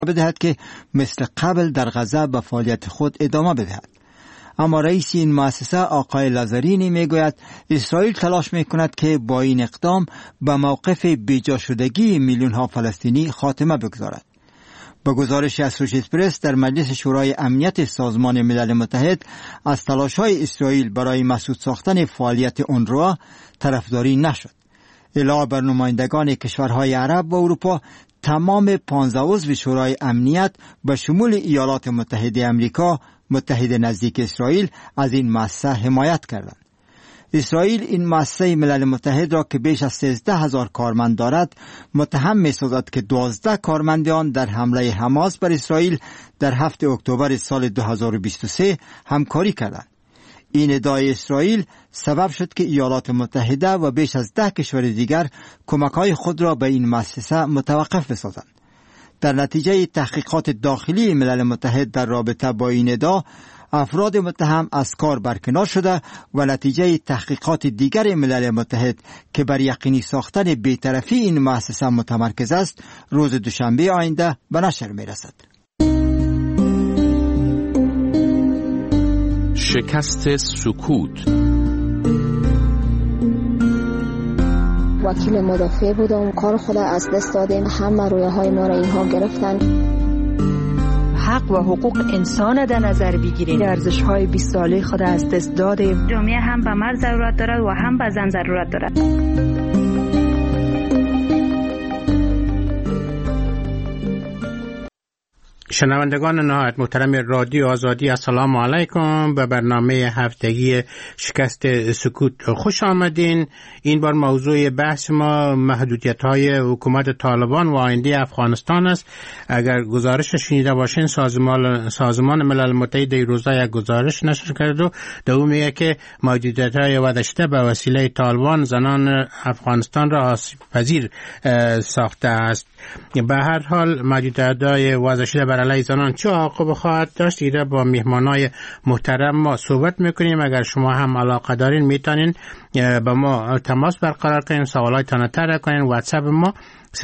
بدهد که مثل قبل در غزه به فعالیت خود ادامه بدهد. اما رئیس این مؤسسه آقای لازارینی میگوید اسرائیل تلاش میکند که با این اقدام به موقف بیجا شدگی میلیون ها فلسطینی خاتمه بگذارد. با گزارش اسوشییتد پرس، در مجلس شورای امنیت سازمان ملل متحد از تلاش‌های اسرائیل برای مسدود ساختن فعالیت اونروا طرفداری نشد. علاوه بر نمایندگان کشورهای عرب و اروپا، تمام 15 عضو شورای امنیت به شمول ایالات متحده آمریکا، متحد نزدیک اسرائیل، از این مؤسسه حمایت کردند. اسرائیل این مؤسسه ملل متحد را که بیش از 13,000 کارمند دارد متهم می‌سازد که 12 کارمند آن در حمله حماس بر اسرائیل در 7 اکتبر سال 2023 همکاری کردند. این ادعای اسرائیل سبب شد که ایالات متحده و بیش از 10 کشور دیگر کمک‌های خود را به این مؤسسه متوقف بسازند. در نتیجه تحقیقات داخلی ملل متحد در رابطه با این ادعا، افراد متهم از کار برکنار شده و نتیجه تحقیقات دیگر ملل متحد که بر یقینی ساختن بی‌طرفی این مؤسسه متمرکز است، روز دوشنبه آینده به نشر می‌رسد. شکست سکوت. وکیل مدافع بودم، کار خود از دست دادیم، همه رویاهای ما را اینها گرفتن. حق و حقوق انسان در نظر بگیریم، ارزش‌های 20 ساله خود از دست دادیم. جامعه هم به مرد ضرورت دارد و هم به زن ضرورت دارد. شنوندگان نهایت محترم رادیو آزادی، السلام علیکم. به برنامه هفتگی شکست سکوت خوش آمدین. این بار موضوع بحث ما محدودیت‌های حکومت طالبان و آینده افغانستان است. اگر گزارش شنیده باشین، سازمان ملل متحد روزا یک گزارش نشر کرد و دوم میگه که محدودیت‌های واداشته به وسیله طالبان زنان افغانستان را آسیب پذیر ساخته است. به هر حال محدودیت‌های واداشته بر علیه زنان چه عواقب خواهد داشت، ایره با میهمانای محترم ما صحبت میکنیم. اگر شما هم علاقه دارین میتونین با ما تماس برقرار کنین، سوالایتان طرح کنین. واتساپ ما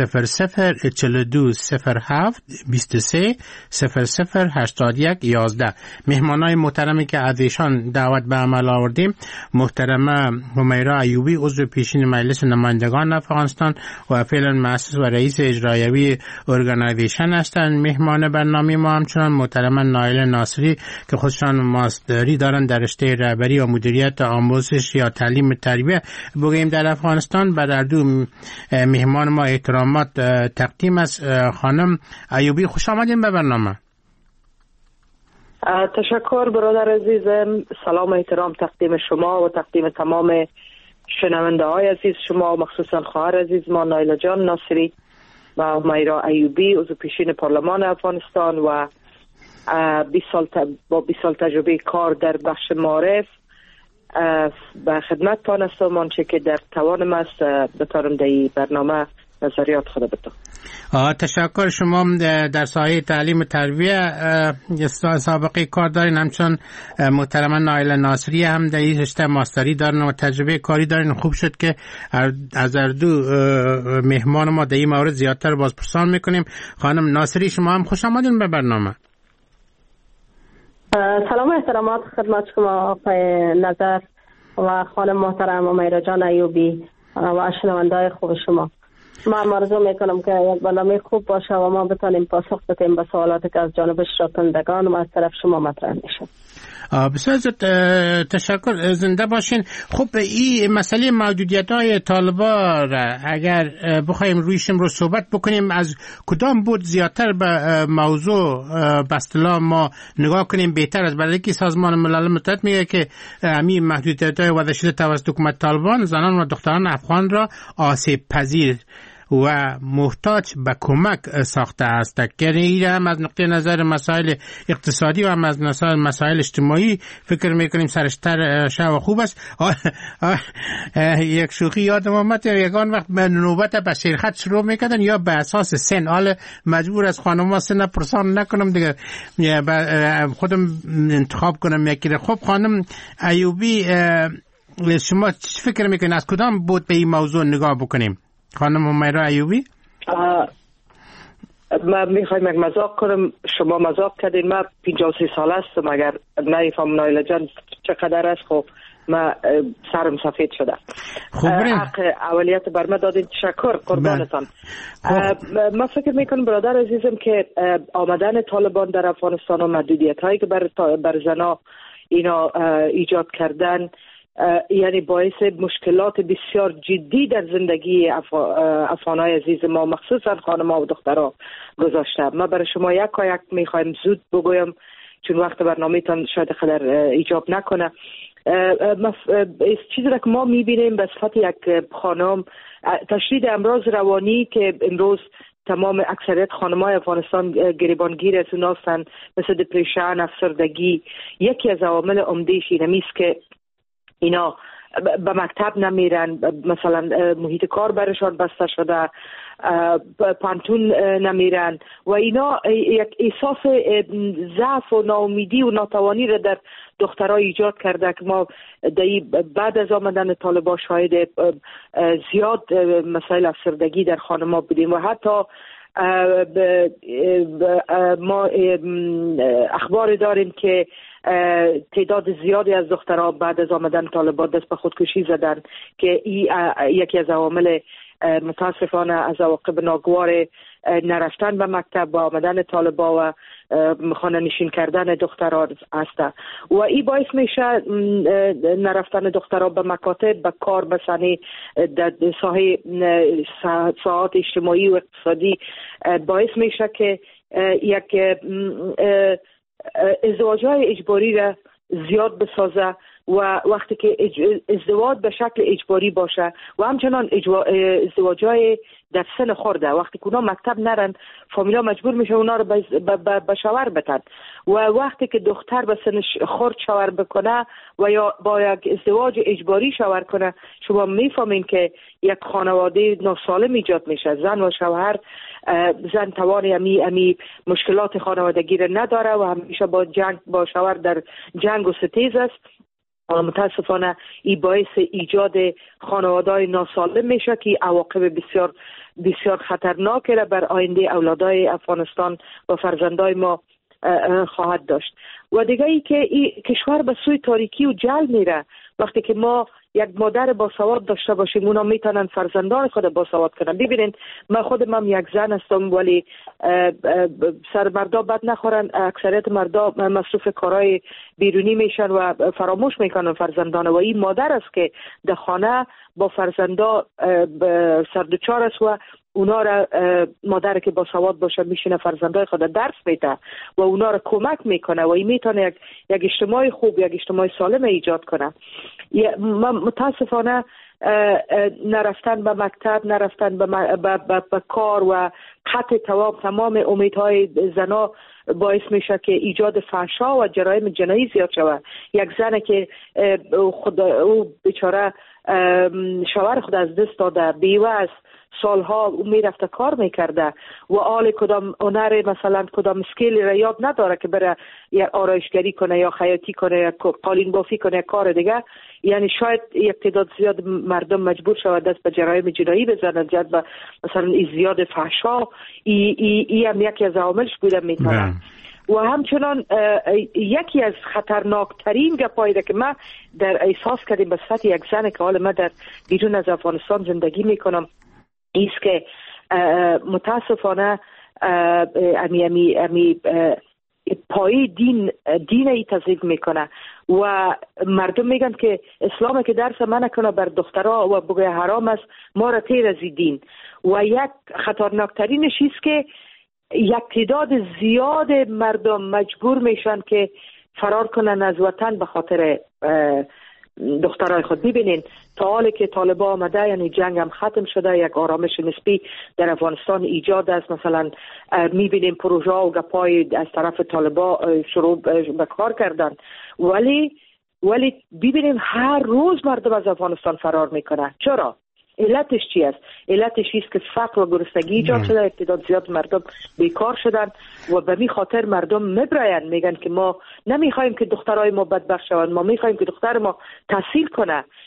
00420723008111. مهمانای محترمی که از ایشان دعوت به عمل آوردیم، محترمه همیرا ایوبی، عضو پیشین مجلس نمایندگان افغانستان و فعلا مؤسس و رئیس اجرایی ارگانایزیشن هستند. مهمان برنامه ما همچنان محترمه نایل ناصری که خودشان ماستری دارن در رشته رهبری و مدیریت آموزش یا تعلیم تربیه بگیم در افغانستان. به در دو مهمان ما احترامات تقدیم از خانم ایوبی. خوش آمدین به برنامه. تشکر برادر عزیزم. سلام و احترام تقدیم شما و تقدیم تمام شنونده های عزیز شما، مخصوصا خواهر عزیز ما نایلا جان ناصری و همیرا ایوبی، عضو پیشین پارلمان افغانستان و 20 سال تجربه کار در بخش معارف به خدمت تان هستم. آنچه که در توانم است بتارم در این برنامه نظریات خود بتم. تشکر. شما در ساحه تعلیم تربیه سابقه کار دارین، همچون محترمه نایل ناصری هم در این رشته ماستری دارن و تجربه کاری دارین. خوب شد که از دو مهمان ما در این مورد زیادتر بازپرسان میکنیم. خانم ناصری شما هم خوش آمدین به برنامه. سلام و احترامات خدمت شما آقای نظر و خانم محترم امیرا جان ایوبی و شنونده‌های خوب شما. من آرزو میکنم که یک برنامه خوب باشه و ما بتانیم پاسخ بدیم به سوالاتی که از جانب شنوندگان و از طرف شما مطرح میشه. بسیار تشکر، زنده باشین. خب این مسئله موجودیت‌های طالبان اگر بخوایم رویشم رو صحبت بکنیم، از کدام بود زیادتر به موضوع به اصطلاح ما نگاه کنیم بهتر است؟ برای که سازمان ملل متحد میگه که همین محدودیت‌های وضع شده توسط حکومت طالبان زنان و دختران افغان را آسیب پذیر و محتاج به کمک ساخته است. که این هم از نقطه نظر مسائل اقتصادی و هم از نظر مسائل اجتماعی فکر میکنیم سرشتر شو خوب است. یک شوخی یادم آمد، یگان وقت به نوبت به شیرخط شروع میکردن یا به اساس سن، حال مجبور از خانم‌ها سن پرسان نکنم دیگه، خودم انتخاب کنم یکی را. خب خانم ایوبی شما چی فکر میکنید، از کدام بود به این موضوع نگاه بکنیم؟ خانم همیرا ایوبی. من میخوایم یک مذاق کنم، شما مذاق کردین. من 53 ساله هستم، اگر نایفهم نایلا جان چقدر است خب من سرم سفید شده. حق اولیت بر من دادین، تشکر، قربانتان. من فکر میکنم برادر عزیزم که آمدن طالبان در افغانستان و محدودیت هایی که بر زنا اینا ایجاد کردن یعنی باعث مشکلات بسیار جدی در زندگی افغانای عزیز ما مخصوصا خانم‌ها و دخترها گذاشته. من برای شما یک میخوایم زود بگویم چون وقت برنامه‌تان شاید خدر ایجاب نکنه. چیزی را که ما میبینیم به صفت یک خانم تشدید امراض روانی که امروز تمام اکثریت خانم‌های افغانستان گریبانگیر از اون هستند، مثل دپرشن، افسردگی. یکی از عوامل عمده‌اش اینه که اینا به مکتب نمیرن، مثلا محیط کار برشان بسته شده، پانتون نمیرن و اینا یک احساس ضعف و ناامیدی و ناتوانی را در دخترها ایجاد کرده که ما بعد از آمدن طالبان شاهد زیاد مسائل افسردگی در خانم‌ها بودیم و حتی ما اخبار داریم که تعداد زیادی از دخترها بعد از آمدن طالبان دست به خودکشی زدن که یکی از عوامل متاسفانه از عواقب ناگوار نرفتن به مکتب و آمدن طالبان و خانه نشین کردن دخترها است و این باعث میشه نرفتن دخترها به مکاتب، به کار، به صحنه در ساحه ساعات اجتماعی و اقتصادی باعث میشه که یک ازدواج‌های اجباری را زیاد بسازه و وقتی که ازدواج به شکل اجباری باشه و همچنان ازدواج‌های در سن خورده وقتی که اونا مکتب نرن فامیلا مجبور میشه اونا رو به شوهر بدن و وقتی که دختر به سن خورد شوهر بکنه و یا با یک ازدواج اجباری شوهر کنه شما میفهمین که یک خانواده ناسالم ایجاد میشه. زن و شوهر، زن توان امی مشکلات خانوادگی را نداره و همیشه با شوهر در جنگ و ستیز است. متاسفانه این باعث ایجاد خانواده‌های ناسالم میشه که عواقب بسیار بسیار خطرناک را بر آینده اولادای افغانستان و فرزندای ما خواهد داشت. و دیگه ای که این کشور به سوی تاریکی و جهل میره. وقتی که ما یک مادر باسواد داشته باشیم اونا میتونن فرزندان خود باسواد کنن. ببینید من خودم یک زن هستم ولی سر مردا بد نخورن، اکثریت مردا مصروف کارهای بیرونی میشن و فراموش میکنن فرزندان و این مادر است که در خانه با فرزندا سردوچار است و اونا را مادر که با سواد باشه میشینه فرزندای خود درس میده و اونا را کمک میکنه و این میتونه یک اجتماع خوب، یک اجتماع سالم ایجاد کنه. متاسفانه نرفتن به مکتب، نرفتن به کار و قطع تمام امیدهای زنا باعث میشه که ایجاد فحشا و جرایم جنایی زیاد شود. یک زن که خود او بیچاره شوهر خود از دست داده، بیوه است، سالها او میرفته کار میکرده و آل کدام هنر مثلا کدام اسکیلی را یاد نداره که بره یا آرایشگری کنه یا خیاطی کنه یا قالین بافی کنه یا کار دیگه. یعنی شاید یک تعداد زیاد مردم مجبور شود دست به جرایم جنایی بزنن، جد به مثلا زیاد فحشا. ای هم یکی از عواملش بوده میتونه. و همچنان یکی از خطرناکترین گپایی که من در احساس کردیم به صفت یک زن که حال من در بیرون از افغانستان زندگی میکنم ایست که متاسفانه امی پای دین ای تضییق میکنه و مردم میگن که اسلام که درس من نکنه بر دخترها و بگه حرام است، ما را تیر از دین. و یک خطرناکترینش ایست که یک تعداد زیاد مردم مجبور میشن که فرار کنن از وطن به خاطر دخترای خود. ببینین تا حالی که طالبان آمده یعنی جنگ هم ختم شده، یک آرامش نسبی در افغانستان ایجاد است. مثلا میبینیم پروژه و گپای از طرف طالبان شروع به کار کردن ولی ببینیم هر روز مردم از افغانستان فرار میکنه. چرا؟ علتش چی است؟ علتش است که فقر و گرسنگی ایجاد شده، اعتداد زیاد مردم بیکار شدن و به می خاطر مردم میبراین میگن که ما نمیخوایم که دخترای ما بدبخت شوند، ما میخوایم که دختر ما تحصیل کنه.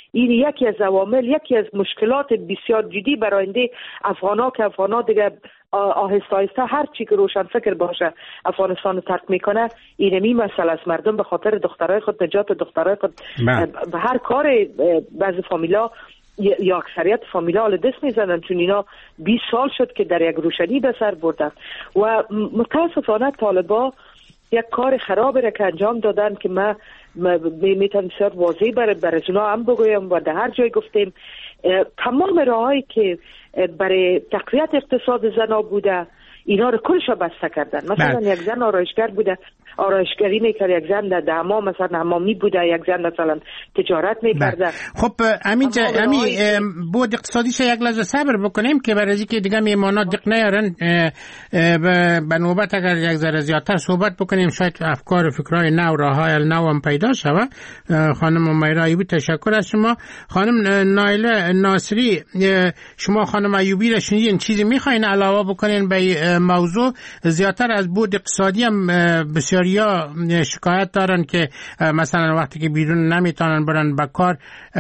این یکی از عوامل، یکی از مشکلات بسیار جدی برای آینده افغانا که افغانا دیگه آهسته آهسته هر چی که روشن فکر باشه افغانستان رو ترک میکنه. اینمی مسئله است. مردم به خاطر دخترای خود، نجات دخترای خود به هر کار بعضی فامیلا یا اکثریت فامیلا ال دست میزنن، چون اینا 20 سال شد که در یک روشنی به سر بردن و متاسفانه طالبا یک کار خرابی را که انجام دادن که ما میتونم بسیار واضح برای اونا هم بگویم و در هر جای گفتیم. تمام راهایی که برای تقویت اقتصاد زنا بوده اینا رو کلشا بسته کردن. مثلا یک زن آرایشگر بوده، آرایشگری میکرد، یک زن در حمام مثلا حمامی بوده، یک زن مثلا تجارت میکرده. خب امین بود اقتصادیش یک لحظه صبر بکنیم که برای اینکه دیگه میمانا دق نیارن به نوبت اگر یک ذره زیادتر صحبت بکنیم شاید افکار و فکرهای نو راهای نو هم پیدا شود. خانم امیرا ایوبی تشکر از شما. خانم نایله ناصری شما خانم ایوبی را شنیدین، چیزی میخواین علاوه بکنین به موضوع؟ زیادتر از بود اقتصادی هم بسیاریا شکایت دارن که مثلا وقتی که بیرون نمیتونن برن به کار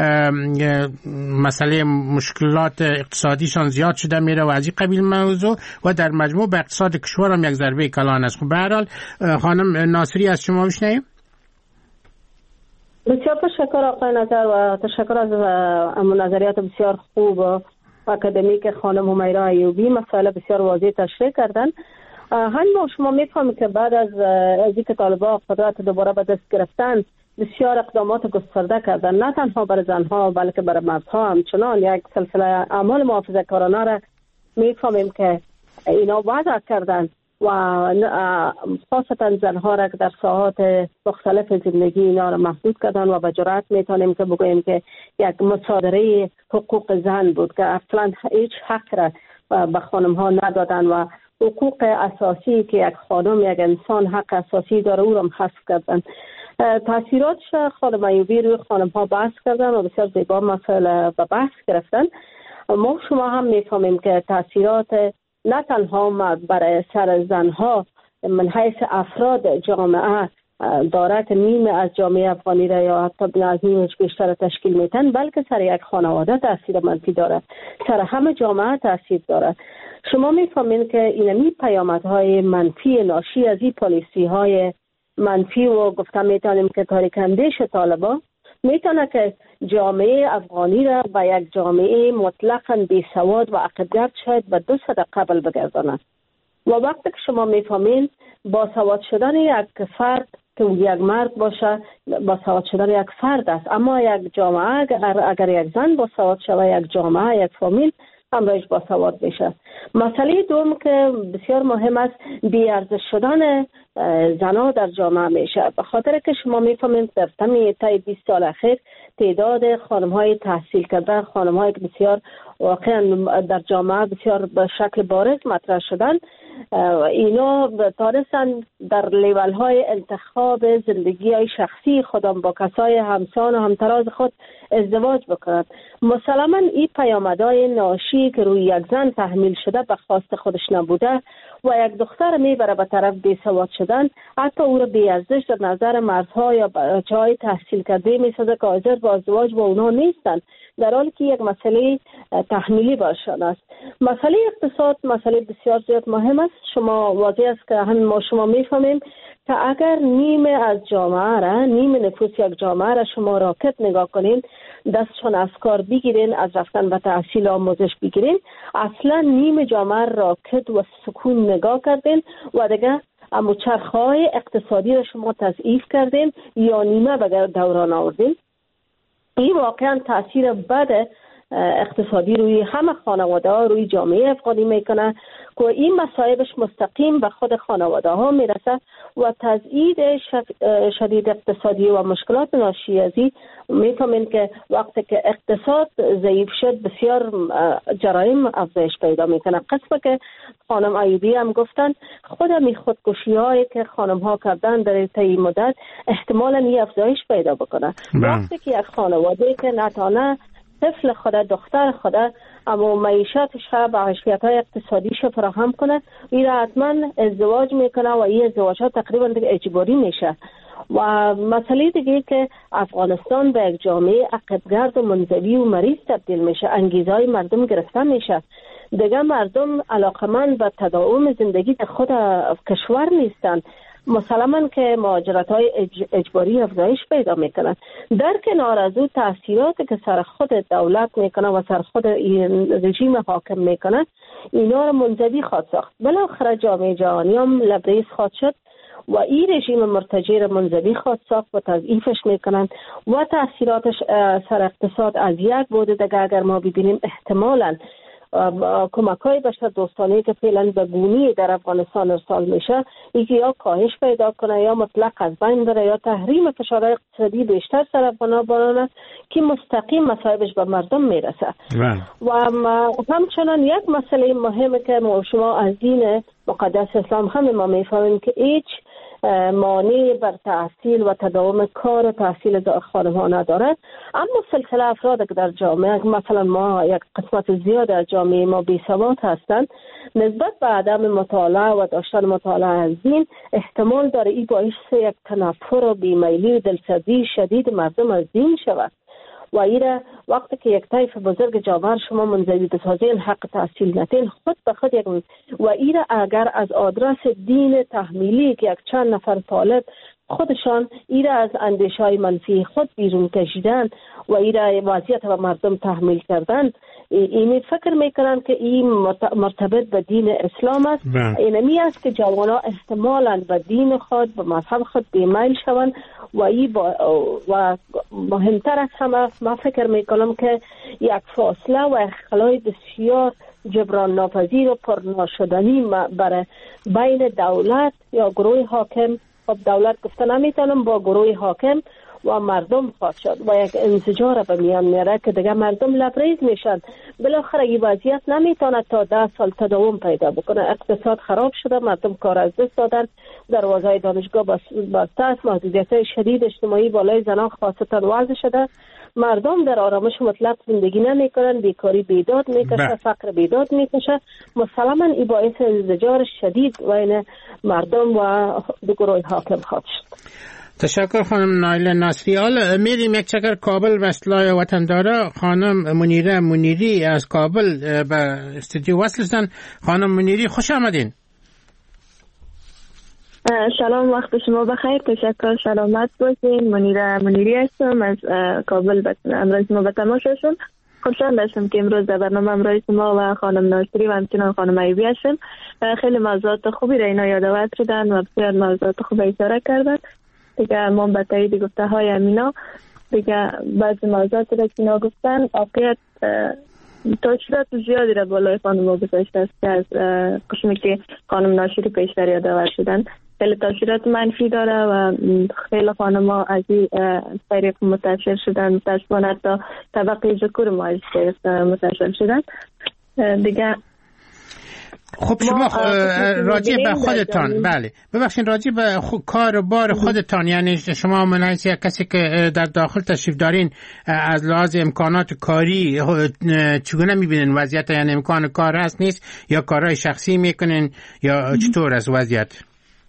مسئله مشکلات اقتصادیشان زیاد شده میره و از این قبیل موضوع و در مجموع به اقتصاد کشور هم یک ضربه کلان است. به هر حال خانم ناصری از شما بشنویم. بسیار تشکر آقای نظر و تشکر از نظریات بسیار خوب و اکادمیک خانم امیرا ایوبی. مسئله بسیار واضح تشریح کردن. همین شما میفهمید که بعد از اینکه طالبان قدرت دوباره به دست گرفتن بسیار اقدامات گسترده کردن، نه تنها برای زنها بلکه برای مردها همچنان یک سلسله اعمال محافظه‌کارانه را میفهمیم که اینا وضع کردن و خاصتا زنها را که در ساحات مختلف زندگی اینا را محدود کردن و به جرات میتونیم که بگوییم که یک مصادره حقوق زن بود که اصلا هیچ حق را به خانم ها ندادن و حقوق اساسی که یک خانم یک انسان حق اساسی داره او را حذف کردن. تاثیراتش خانم ایوبی روی خانم ها بحث کردن و بسیار زیبا مسئله به بحث گرفتن. ما شما هم میفهمیم که تاثیرات نه تنها برای سر زنها من حیث افراد جامعه داره که نیمه از جامعه افغانی را یا حتی از نیمش بیشتر تشکیل میتن، بلکه سر یک خانواده تاثیر منفی داره، سر همه جامعه تاثیر داره. شما میفهمین که اینمی پیامدهای منفی ناشی از این پالیسی های منفی و گفتم میتونیم که تاریک اندیش طالبان میتونه که جامعه افغانی را به یک جامعه مطلقاً بیسواد و عقب‌گرد شاید به 2 صده قبل بگرداند. و وقتی که شما میفهمین باسواد شدن یک فرد که یک مرد باشه باسواد شدن یک فرد است، اما یک جامعه اگر یک زن باسواد شود یک جامعه یک فامیل همراهش باسواد میشه. مسئله دوم که بسیار مهم است بی‌ارزش شدن زنها در جامعه میشه، به خاطر که شما میفهمید در طی 20 سال اخیر تعداد خانم‌های تحصیل کرده، خانم‌هایی که بسیار واقعا در جامعه بسیار به شکل بارز مطرح شدن، اینا تانستن در لیول‌های انتخاب زندگی شخصی خودم با کسای همسان و همتراز خود ازدواج بکنند. مسلماً این پیامدهای ناشی که روی یک زن تحمیل شده به خواست خودش نبوده و یک دختر میبره به طرف بیسواد شدن، حتی او را بی‌ارزش در نظر مردها یا بچه‌های تحصیل کرده میسازه که حاضر با ازدواج با اونها نیستن، در حالی که یک مسئله تحمیلی باشن است. مسئله اقتصاد مسئله بسیار زیاد مهم است. شما واضح است که همین ما شما میفهمیم که اگر نیمه از جامعه را، نیمه نفوس یک جامعه را شما راکت نگاه کنین، دستشان از کار بگیرین، از رفتن به تحصیل آموزش بگیرین، اصلا نیمه جامعه راکت و سکون نگاه کردین و دیگه اما چرخهای اقتصادی را شما تضعیف کردین یا نیمه به دوران آوردین. این واقعا تاثیر بد اقتصادی روی همه خانواده ها، روی جامعه افغانی میکنه که این مصائبش مستقیم به خود خانواده ها میرسه و تضعیف شدید اقتصادی و مشکلات ناشی از این میفهمین که وقتی که اقتصاد ضعیف شد بسیار جرایم افزایش پیدا میکنه. قسمه که خانم ایوبی هم گفتن خود خودکشی هایی که خانم ها کردن در طی مدت احتمالاً این افزایش پیدا بکنه. وقتی که یک خانواده که نتانه طفل خود، دختر خود اما معیشتش به حیثیت‌های اقتصادیش فراهم کنه، این حتما ازدواج میکنه و این ازدواج ها تقریبا اجباری میشه و مسئله دیگه که افغانستان به یک جامعه عقبگرد و منزوی و مریض تبدیل میشه، انگیزهای مردم گرفته میشه، دیگه مردم علاقمند به تداوم زندگی در خود کشور نیستن. مسلماً که مهاجرت‌های اجباری افزایش پیدا میکنن. در کنار از او تاثیراتی که سر خود دولت میکنه و سر خود رژیم حاکم میکنه، اینا رو منزوی خواهد ساخت. بالاخره جامعه جهانی هم لبریز خواهد شد و این رژیم مرتجع را منزوی خواهد ساخت و تضعیفش میکنن و تاثیراتش سر اقتصاد از یک بوده دیگه اگر ما ببینیم احتمالاً کمک‌های بشر دوستانه که فعلا به گونی در افغانستان ارسال میشه یکی یا کاهش پیدا کنه یا مطلق از بین بره یا تحریم فشارهای اقتصادی بیشتر سر افغان‌ها بارانه که مستقیم مصائبش به مردم میرسه. و همچنان یک مسئله مهمه که شما از دین مقدس اسلام همه ما میفهمیم که هیچ مانع بر تحصیل و تداوم کار و تحصیل خانم‌ها ندارد، اما سلسله افراد که در جامعه مثلا ما یک قسمت زیاد از جامعه ما بی‌سواد هستند نسبت به عدم مطالعه و داشتن مطالعه از دین احتمال داره این باعث یک تنفر و بیمیلی و دلسردی شدید مردم از دین شود و ایره وقتی که یک طیف بزرگ جامعه شما منزوی بسازین حق تحصیل نتین خود به خود یک و ایره اگر از آدرس دین تحمیلی که یک چند نفر طالب خودشان ایره از اندیشه‌های منفی خود بیرون کشیدن و ایره وضعیت به مردم تحمیل کردن، اینی فکر میکنن که این مرتبط به دین اسلام است. اینمی است که جوانان احتمالاً به دین خود به مذهب خود بیمیل شوند و مهمتر از همه ما فکر میکنم که یک فاصله و اختلال بسیار جبران ناپذیر و پرناشدنی برای بین دولت یا گروه حاکم، خب دولت گفته نمیتونم، با گروه حاکم و مردم خواهد شد و یک انزجار به میان میاره که دیگه مردم لبریز میشن. بالاخره این وضعیت نمیتونه تا 10 سال تداوم پیدا بکنه. اقتصاد خراب شده، مردم کار از دست دادن، دروازهای دانشگاه بسته است، محدودیت‌های شدید اجتماعی بالای زنان خاصتا وضع شده، مردم در آرامش مطلق زندگی نمیکنن، بیکاری بیداد میکشه، فقر بیداد میکشه. مسلما این باعث انزجار شدید بین مردم و گروه حاکم خواهد شد. تشکر خانم نایله ناصری. حالا میریم یک چکر کابل و اصلاح وطن داره. خانم منیره منیری از کابل به استودیو وصل شدن. خانم منیری خوش آمدین. سلام، وقت شما بخیر. تشکر، سلامت باشین. منیره منیری هستم از کابل. امروز ما به تماس هستم. خوشحال هستم که امروز در برنامه امروز شما و خانم ناصری و همچنان خانم ایوبی هستم. خیلی موضوعات خوبی را اینا یادآور شدن و بسیار موضوعات خوبی اشاره کردن. دیگه ما به تایید گفته های امینا دیگه بعضی موضوعات را که اینا گفتن واقعیت تاثیرات زیادی را بالای خانم ها گذاشته است که از قسمی که خانم ناصری پیشتر یادآور شدن خیلی تاثیرات منفی داره و خیلی خانم ها از این طریق متاثر شدن. متاسفانه تا طبقه ذکور ما از طریق متاثر شدن دیگه. خب شما راجع به خودتان، بله ببخشید، راجع به کار و بار خودتان، یعنی شما منحیث یک کسی که در داخل تشریف دارین از لحاظ امکانات کاری چگونه میبینین وضعیت؟ یعنی امکان کار هست نیست یا کارهای شخصی میکنین یا چطور از وضعیت؟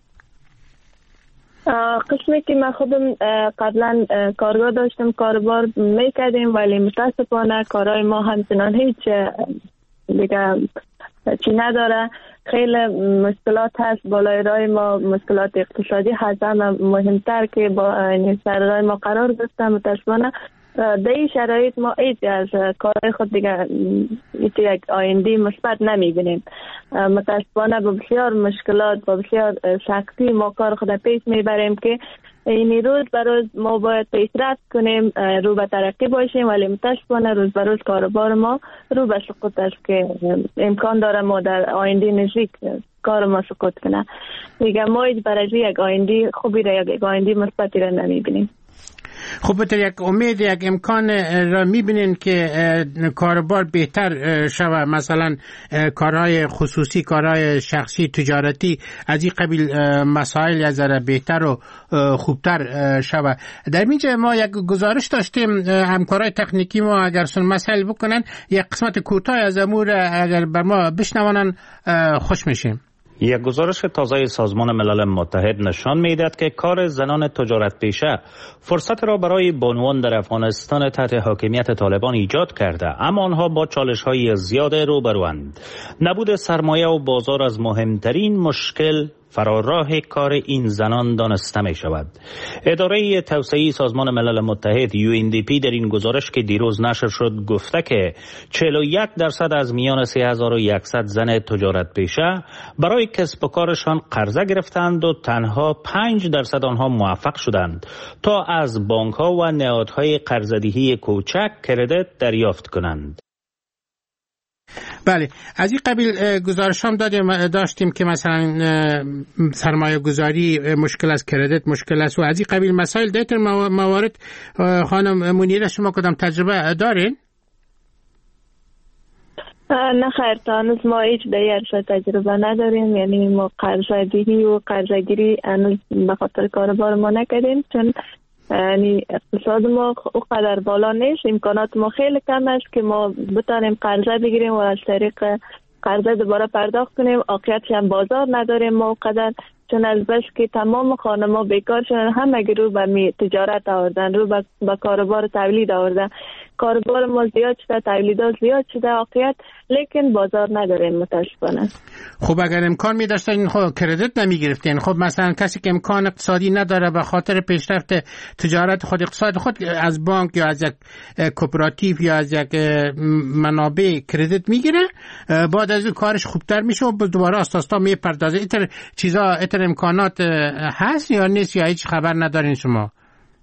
قسمی که من خودم قبلا کارگاه داشتم، کاربار میکردیم، ولی متاسفانه کارهای ما همچنان هیچ دیگه چی نداره. خیلی مشکلات هست بالای راه ما، مشکلات اقتصادی هست. مهمتر که با سر راه ما قرار گرفته متاسفانه در این شرایط ما هیچ از کارهای خود دیگه یک آینده مثبت نمیبینیم. متاسفانه با بسیار مشکلات، با بسیار سختی ما کار خود پیش میبریم که این روز به روز ما باید پیشرفت کنیم، رو به ترقی باشیم، ولی متاسفانه روز به روز کاربار ما رو به سقوط است که امکان داره ما در آینده نزدیک کار ما سقوط کنه. دیگه ما هیچ برای یک آینده خوبی را، یک آینده مثبتی را نمیبینیم. خب بهتر یک امید، یک امکان را میبینین که کاربار بهتر شود، مثلا کارهای خصوصی، کارهای شخصی، تجارتی، از این قبیل مسائل یا ذره بهتر و خوبتر شود؟ در اینجا ما یک گزارش داشتیم، همکارای تکنیکی ما اگر سن مسائل بکنن یک قسمت کوتاه از امور اگر بر ما بشنوانن خوش میشیم. یک گزارش تازه سازمان ملل متحد نشان می‌دهد که کار زنان تجارت پیشه فرصت را برای بانوان در افغانستان تحت حاکمیت طالبان ایجاد کرده، اما آنها با چالش‌های زیاد روبروند. نبود سرمایه و بازار از مهمترین مشکل فراراه کار این زنان دانسته می شود. اداره توسعه سازمان ملل متحد UNDP در این گزارش که دیروز نشر شد گفته که 41% از میان 3100 زن تجارت پیشه برای کسب و کارشان قرضه گرفتند و تنها 5% آنها موفق شدند تا از بانک‌ها و نهادهای قرضه‌دهی کوچک کردیت دریافت کنند. بله، از این قبیل گزارش هم داشتیم که مثلا سرمایه گذاری مشکل است، کردیت مشکل است و از این قبیل مسائل دیگر موارد. خانم منیره شما کدام تجربه دارین؟ نه خیر، تا هنوز ما هیچ دیگر تجربه نداریم، یعنی ما قرضه‌دهی و قرضه‌گیری هنوز به خاطر کاروبار ما نکردیم، چون یعنی اقتصاد ما اونقدر بالا نیست، امکانات ما خیلی کم است که ما بتانیم قرضه بگیریم و از طریق قرضه دوباره پرداخت کنیم. واقعیتش هم بازار نداریم ما اونقدر، چون از بس که تمام خانم‌ها بیکار شدن، همه رو به تجارت آوردن، رو به کاروبار تولید آوردن. کاروبار ما زیاد شده، تولیدات زیاد شده واقعیت، لیکن بازار نداریم متاسفانه. خب اگر امکان می داشتین خب کردیت نمی گرفتین. خب مثلا کسی که امکان اقتصادی نداره به خاطر پیشرفت تجارت خود، اقتصاد خود، از بانک یا از یک کوپراتیو یا از یک منابع کردیت میگیره، بعد از اون کارش خوبتر میشه و دوباره آستاستا میپردازه. ایتر چیزا، ایتر امکانات هست یا نیست یا هیچ خبر ندارین شما؟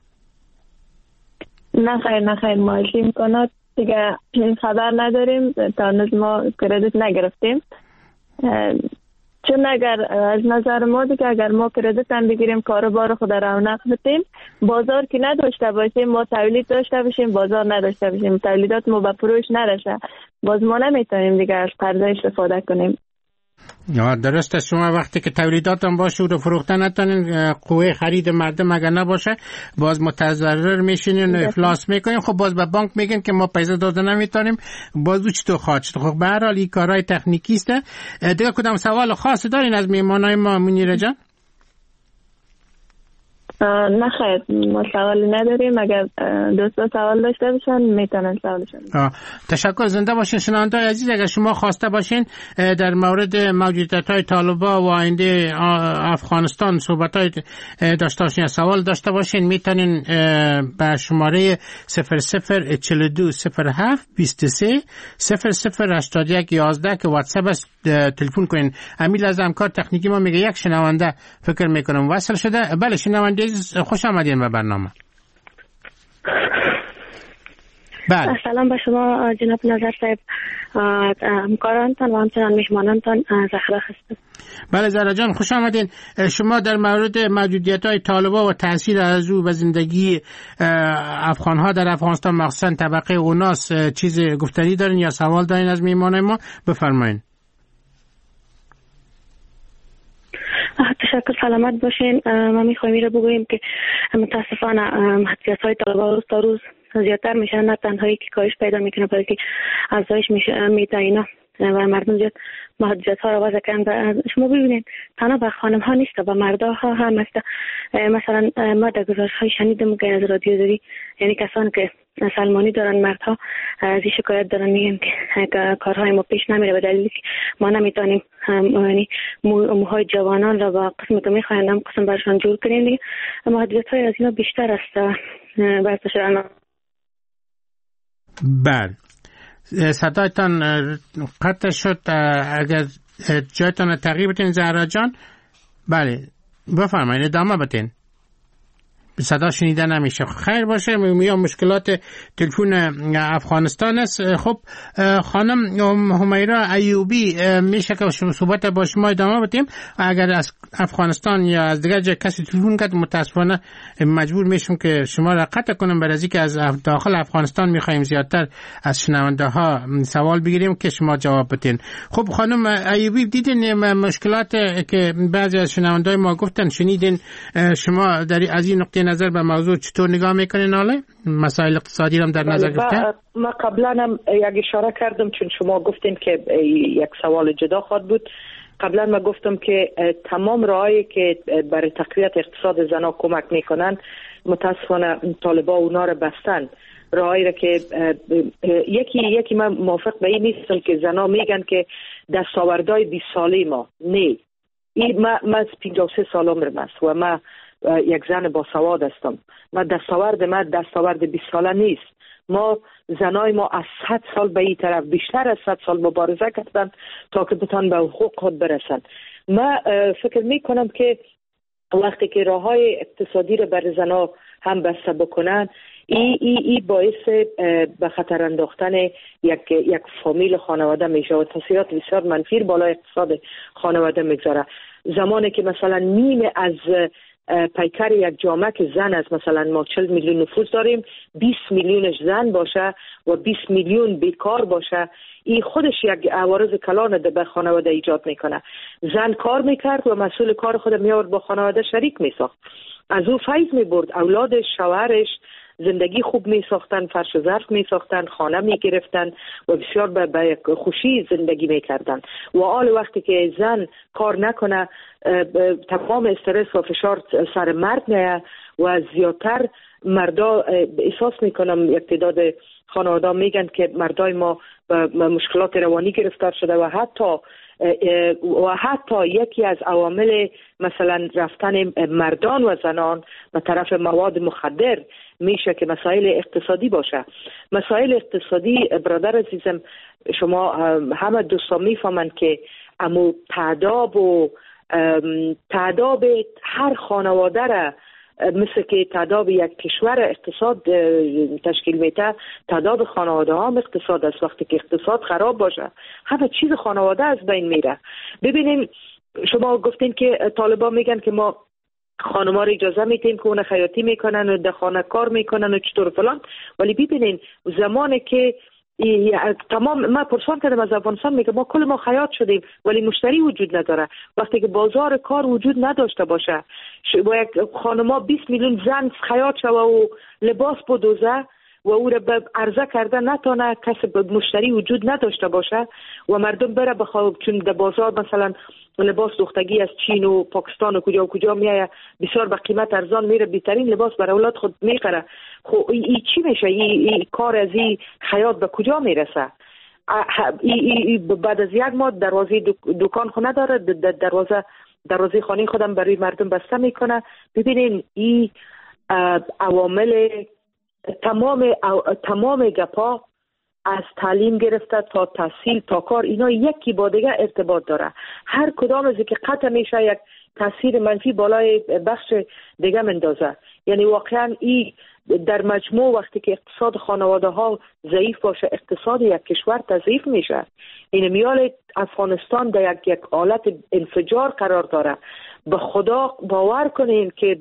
نه خیر ما هیچ امکانات دیگه خبر نداریم، تا هنوز ما کردیت نگرفتیم. چون اگر از نظر ما دیگه اگر ما کردیت هم بگیریم کاروبار خود رونق بدیم، بازار که نداشته باشیم، ما تولید داشته باشیم بازار نداشته باشیم، تولیدات ما به فروش نرسه، باز ما نمیتونیم دیگه از قرضه استفاده کنیم. درست است. شما وقتی که تولیدات هم باشه و فروخته نتونین، قوه خرید مردم اگر نباشه، باز متضرر میشینین و افلاس میکنین. خب باز به بانک میگن که ما پیسه داده نمیتونیم، باز او چطور خواهد شد؟ خب به هر حال این کارهای تکنیکی است. دیگه کدام سوال خاصی دارین از میهمانای ما منیره جان؟ نه خیر، ما سوالی نداریم. اگر دوستا سوال داشته باشن میتونن سوالشون. تشکر، زنده باشین. شنونده‌های عزیز، اگر شما خواسته باشین در مورد موجودیت‌های طالبان و آینده افغانستان صحبت‌های داشته باشین یا سوال داشته باشین، میتونین به شماره 00720723008111 که واتساپ است تلفن کنین. امیل از همکار تکنیکی ما میگه یک شنونده فکر میکنم وصل شده. بله شنونده خوش آمدین به برنامه. بله. سلام به شما جناب نظر صاحب، همکارانتان و همچنان میهمانانتان. زهرا هستم. بله زهرا جان خوش آمدین. شما در مورد موجودیت‌های طالبان و تاثیر از او به زندگی افغان‌ها در افغانستان مخصوصا طبقه اوناس چیز گفتنی دارین یا سوال دارین از میهمانان ما؟ بفرمایید. تشکر، سلامت باشین. ما میخوایم این رو بگوییم که متاسفانه محدودیت‌های طالبان روز تا روز زیادتر میشن، نه تنهایی که کاهش پیدا میکنه بلکه افزایش میده اینا و مردم زیاد محدودیت ها رو وضع کردن. شما ببینید تنها به خانم ها نیست، به مردا ها هم است. مثلا ما در گزارش های شنیدیم که از رادیو داری، یعنی کسانی که سلمانی دارن مردها از این شکایت دارن، میگن که کارهای ما پیش نمیره به دلیلی که ما نمیتونیم یعنی موهای جوانان را با قسمی که میخواین هم قسم برشان جور کنیم. دیگه محدودیت های از اینا بیشتر است برسه شدن. بله صدایتان قطع شد، اگر جایتان تغییر بتین زهرا جان. بله بفرمایید ادامه بدین، صدا شنیده نمیشه. خیر باشه، میام مشکلات تلفن افغانستان است. خب خانم همیرا ایوبی، میشه که صحبت با شما ادامه بدیم. اگر از افغانستان یا از دیگر جای کسی تلفن کرد متاسفانه مجبور میشم که شما را قطع کنم، برای اینکه از داخل افغانستان میخوایم زیادتر از شنونده ها سوال بگیریم که شما جواب بدین. خب خانم ایوبی، دیدین مشکلات که بعضی از شنونده ما گفتن، شنیدین شما در از این نقطه نظر به موضوع چطور نگاه میکنین؟ حالا مسائل اقتصادی هم در نظر گرفتن. ما قبلا هم یک اشاره کردم، چون شما گفتین که یک سوال جدا خواهد بود. قبلا ما گفتم که تمام راهایی که برای تقویت اقتصاد زنان کمک میکنن متاسفانه طالبان اونا رو بستن. راهی را که یکی من موافق به این نیستم که زنا میگن که دستاوردهای 20 ساله ما نه. من 53 سال عمرم است و من یک زن با سواد هستم. دستاورد 20 ساله نیست. ما زنای ما از 100 سال به این طرف، بیشتر از 100 سال مبارزه کردند تا که بتان به حقوق خود برسند. من فکر میکنم که وقتی که راههای اقتصادی را بر زنا هم بسته بکنن، ای باعث به خطر انداختن یک فامیل خانواده میشه و تاثیرات بسیار منفی بالای اقتصاد خانواده میگذاره. زمانی که مثلا نیمه از پیکر یک جامعه که زن است، مثلا ما 40 میلیون نفوس داریم، 20 میلیونش زن باشه و 20 میلیون بیکار باشه، این خودش یک عوارض کلان به خانواده ایجاد میکنه. زن کار میکرد و مسئول کار خود میآورد با خانواده شریک میساخت، از او فیض میبرد، اولادش، شوهرش زندگی خوب می ساختن، فرش و ظرف می ساختن، خانه می گرفتن و بسیار به خوشی زندگی می کردن. و آل وقتی که زن کار نکنه تمام استرس و فشار سر مرد میه و زیادتر مردا احساس میکنم یک تعداد خانواده میگن که مردای ما به مشکلات روانی گرفتار شده و حتی یکی از عوامل مثلا رفتن مردان و زنان به طرف مواد مخدر میشه که مسائل اقتصادی باشه. مسائل اقتصادی برادر عزیزم، شما همه دوستان میفهمند که امو تعداب هر خانواده را مثل که تعداد یک کشور اقتصاد تشکیل میده، تعداد خانواده ها هم اقتصاد است. وقتی که اقتصاد خراب باشه همه چیز خانواده از بین میره. ببینیم شما گفتین که طالبان میگن که ما خانم‌ها رو اجازه میدیم که اون خیاطی میکنن و در خانه کار میکنن و چطور فلان، ولی ببینین زمانی که تمام ما پرسان کردم از افغانستان، میگه ما کل ما خیاط شدیم ولی مشتری وجود نداره. وقتی که بازار کار وجود نداشته باشه و یک خانما 20 میلیون زن خیاط شوه و لباس بدوزه و او را به عرضه کرده نتونه، کسی مشتری وجود نداشته باشه و مردم بره بخواه، چون در بازار مثلا لباس دختگی از چین و پاکستان و کجا میایه بسیار به قیمت ارزان میره، بهترین لباس برای اولاد خود میخره. خب این چی میشه؟ این کار از این خیاط به کجا میرسه؟ بعد از یک ماه دروازه دکان خونه داره، دروازه خانه خودم برای مردم بسته میکنه. ببینین این عوامل تمام گپا از تعلیم گرفته تا تحصیل تا کار، اینا یکی با دیگه ارتباط داره. هر کدام از که قطع میشه یک تاثیر منفی بالای بخش دیگه مندازه. یعنی واقعا این در مجموع وقتی که اقتصاد خانواده ها ضعیف باشه، اقتصاد یک کشور تضعیف میشه. این میال افغانستان در یک حالت انفجار قرار داره. به خدا باور کنین که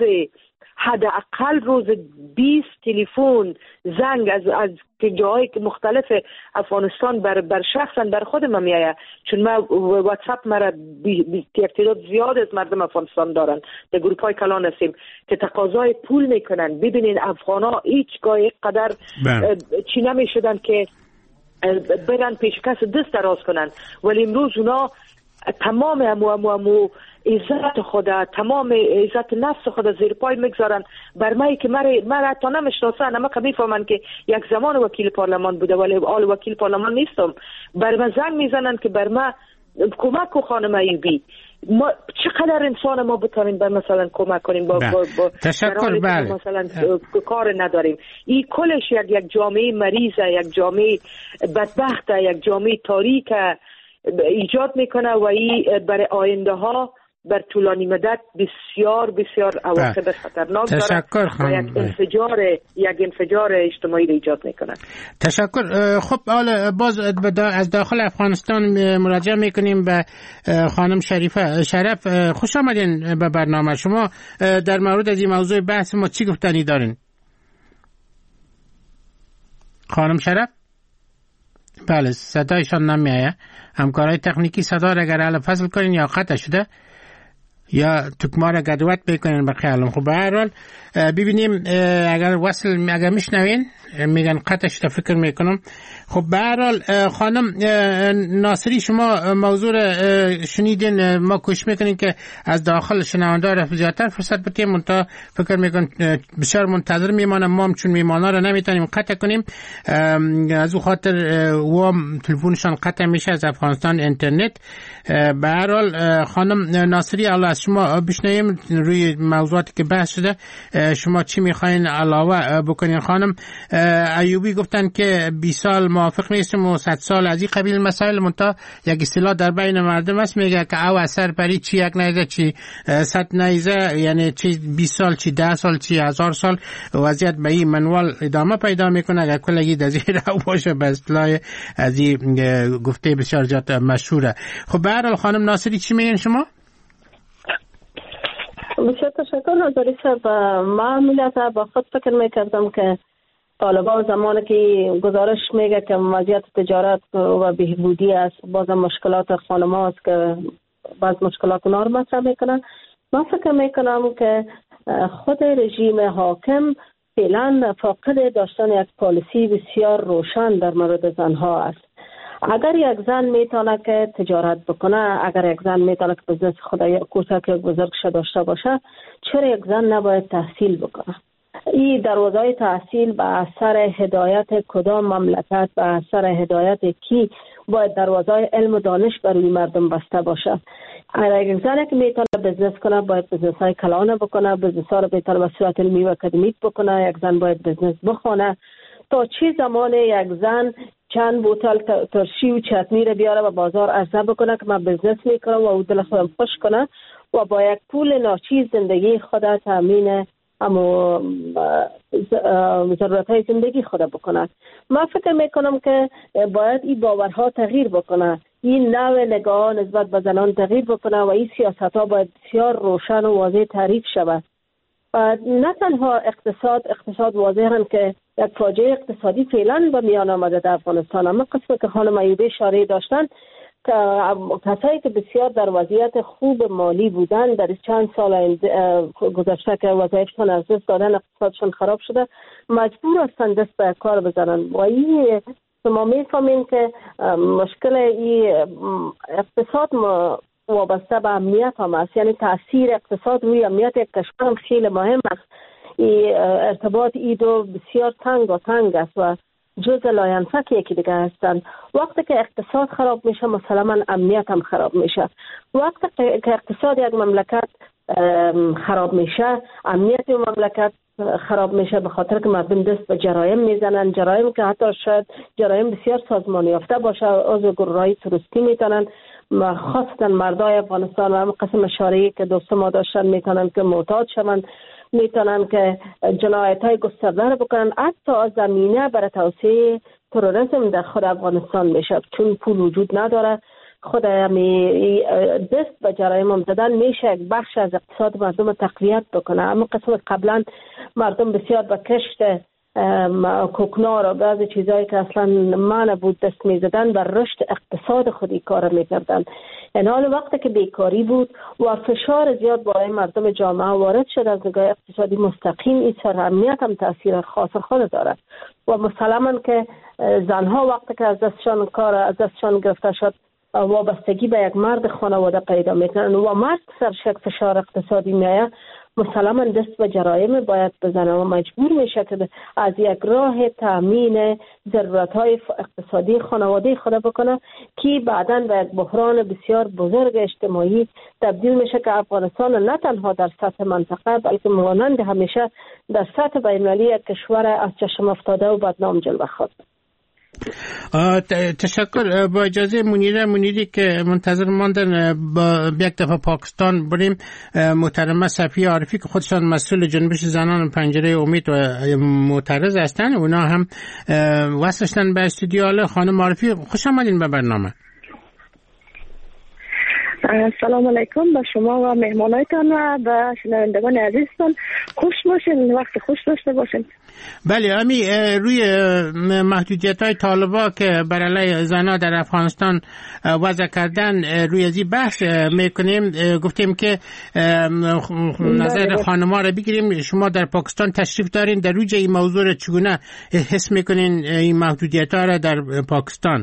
حداقل روز 20 تلفن زنگ از جاهای مختلف افغانستان بر شخصا بر خودم میآید، چون ما واتساپ مرا یک تعداد زیاد از مردم افغانستان دارن، در گروپ های کلان هستیم که تقاضای پول میکنن. ببینین افغانا هیچگاه قدر چی نمیشدن که برن پیش کس دست دراز کنن، ولی امروز اونا تمام امو عزت خدا، تمام عزت نفس خدا زیر پای میگذارن. بر مایی که مرا تا نمیشناسن، اما که میفهمن که یک زمان وکیل پارلمان بوده ولی آل وکیل پارلمان نیستم، بر من زنگ میزنن که بر من کمک کو خانم ایوبی. ما چقدر انسان ما بتونیم بر مثلا کمک کنیم با تشکر. بله. مثلا کار نداریم. این کلش یک جامعه مریضه، یک جامعه بدبخته، یک جامعه تاریک ایجاد میکنه و این برای آینده ها بر طولانی مدت بسیار عواقب خطرناک داره و یک انفجار اجتماعی رو ایجاد میکنه. تشکر. خب حالا باز از داخل افغانستان مراجعه میکنیم به خانم شرف. خوش آمدین به برنامه. شما در مورد از این موضوع بحث ما چی گفتنی دارین؟ خانم شرف؟ بله، صدایشان نمیآید. همکارای تکنیکی صدا را اگر حالا فصل کنین یا قطع شده. یا تکمار گدوت بکنن به خیالم. خب به هر حال ببینیم اگر میشنوین میگن قطعش تا فکر میکنم. خب به هر حال خانم ناصری شما موضوع شنیدین، ما کوشش میکنیم که از داخل شنونده را زیادتر فرصت بدیم، منتها فکر میکنم بسیار منتظر میمانم، ما هم چون میمانا را نمیتونیم قطع کنیم، از او خاطر و تلفنشان قطع میشه از افغانستان اینترنت. به هر حال خانم ناصری الله از شما بشنویم روی موضوعاتی که بحث شده، شما چی میخواین علاوه بکنین؟ خانم ایوبی گفتن که 20 سال موافق نیستم و 100 سال از این قبیل مسائل، منتها یک اصطلاح در بین مردم است میگه که او اثر پری چی یک نیزه چی 100 نیزه، یعنی چی 20 سال چی 10 سال چی 1000 سال وضعیت به این منوال ادامه پیدا میکنه. اگر کلگی دزیر رو باشه به اصطلاح از این گفته بسیار جات مشهوره. خب به هر حال خانم ناصری چی میگین شما؟ بسیار تشکر ناظری صاحب. من ملت با خود فکر میکردم که طالبان زمانی که گزارش میگه که وضعیت تجارت و بهبودی است، باز مشکلات خانم هاست که بعض مشکلات اونا رو مطرح میکنن. من فکر میکنم که خود رژیم حاکم فعلا فاقد داشتن یک پالیسی بسیار روشن در مورد زنها است. اگر یک زن میتونه که تجارت بکنه، اگر یک زن میتونه که بزنس خود کوچک یا بزرگ داشته باشه، چرا یک زن نباید تحصیل بکنه؟ این دروازه تحصیل به اثر هدایت کدام مملکت، به اثر هدایت کی باید دروازه علم و دانش برای مردم بسته باشه. اگر یک زن که میتونه بزنس کنه باید بزنس های کلانه بکنه، بزنس ها رو میتونه به صورت علمی و اکادمیک بکنه. یک زن باید بزنس بخونه. تا چه زمان یک زن چند بوتل ترشی و چتنی رو بیاره و بازار عرضه بکنه که من بزنس میکنم و او دل خودم خوش کنه و با یک پول ناچیز زندگی خود تامین اما ضرورت های زندگی خود بکنه؟ من فکر میکنم که باید این باورها تغییر بکنه، این نوع نگاه نسبت به زنان تغییر بکنه و این سیاست ها باید بسیار روشن و واضح تعریف شود. نه تنها اقتصاد واضح هم که یک فاجعه اقتصادی فعلا به میان آمده در افغانستان، اما قسمی که خانم ایوبی اشاره داشتن که کسایی که بسیار در وضعیت خوب مالی بودن در چند سال گذشته که وظایفشون از دست دادن، اقتصادشون خراب شده، مجبور هستند دست به کار بزنن و این شما میفهمین که مشکل این اقتصاد وابسته به امنیت هم است، یعنی تاثیر اقتصاد روی امنیت یک کشور هم خیلی مهم است. ارتباط ای دو بسیار تنگ است و جزء لاینفک یکی دیگه هستند. وقتی که اقتصاد خراب میشه مسلما امنیت هم خراب میشه. وقتی که اقتصاد یک مملکت خراب میشه امنیت مملکت خراب میشه، به خاطر که مردم دست به جرایم میزنن، جرایم که حتی شاید جرایم بسیار سازمان یافته باشه، عضو گروه‌های تروریستی میتونن خاصتا مردای افغانستان و هم قسم اشاره‌ای که دوست ما داشتن میتونن که معتاد شوند، میتونن که جنایت‌های گسترده رو بکنن. حتی زمینه برای توسعه تروریسم در خود افغانستان میشه، چون پول وجود نداره. خود دست به جرایم هم زدن میشه یک بخش از اقتصاد مردم تقویت بکنه. اما قسم قبلا مردم بسیار به کشت کوکنار و بعضی چیزایی که اصلا معنی بود دست میزدن و رشد اقتصاد خودی کار میکردن. این حال وقتی که بیکاری بود و فشار زیاد برای مردم جامعه وارد شد از نگاه اقتصادی مستقیم، این سر امنیت هم تاثیر خاص خود داره و مسلما که زنها وقتی که از دستشان گرفته شد وابستگی به یک مرد خانواده پیدا میکنن و مرد سرش یک فشار اقتصادی میایه، مسلما دست به جرایم باید بزنه و مجبور میشه که از یک راه تامین ضرورت‌های اقتصادی خانواده خود بکنه که بعداً به یک بحران بسیار بزرگ اجتماعی تبدیل میشه که افغانستان نه تنها در سطح منطقه بلکه مانند همیشه در سطح بین‌المللی یک کشور از چشم افتاده و بدنام جلوه خواهد. تشکر. با اجازه منیری که منتظر ماندن با یک دفعه پاکستان بریم، محترمه صفیه عارفی که خودشان مسئول جنبش زنان پنجره امید و معترض هستن، اونا هم وصلشتن به استودیو. خانم عارفی خوش آمدین به برنامه. سلام علیکم به شما و مهمانایتان و به شنوندگان عزیزتان. خوش باشین، وقت خوش داشته باشین. بله امی روی محدودیت‌های طالبا که بر علیه زنها در افغانستان وضع کردن روی ازی بحث میکنیم. گفتیم که نظر خانم‌ها را بگیریم. شما در پاکستان تشریف دارین، در روی این موضوع را چگونه حس میکنین این محدودیت‌ها را در پاکستان؟